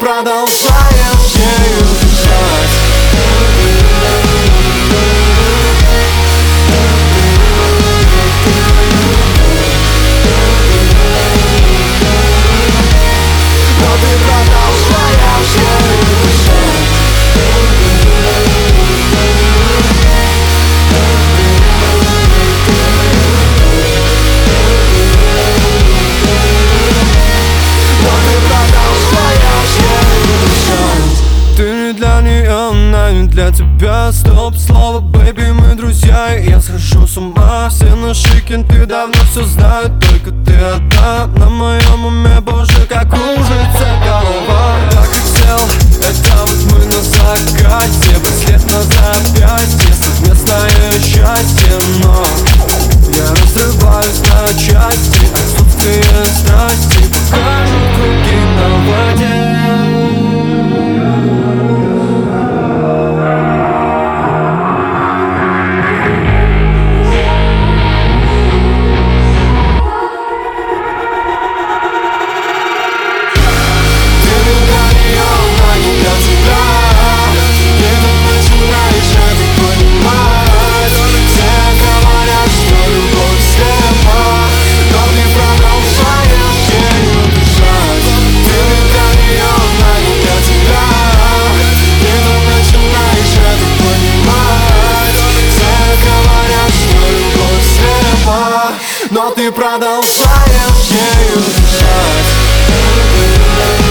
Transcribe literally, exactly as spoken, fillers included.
продолжаешь ею дышать. Но ты продолжаешь ею дышать. Ты не для нее, она не для тебя. Стоп, слово, бэйби, мы друзья, и я схожу с ума. Все наши кенты давно все знают, только ты одна на моем уме, боже, как кружится голова. Так хотел, это вот мы на закате, браслет на запястье, совместное счастье. Но я разрываюсь на части, отсутствие страсти покажут круги на воде. Но ты продолжаешь ею дышать.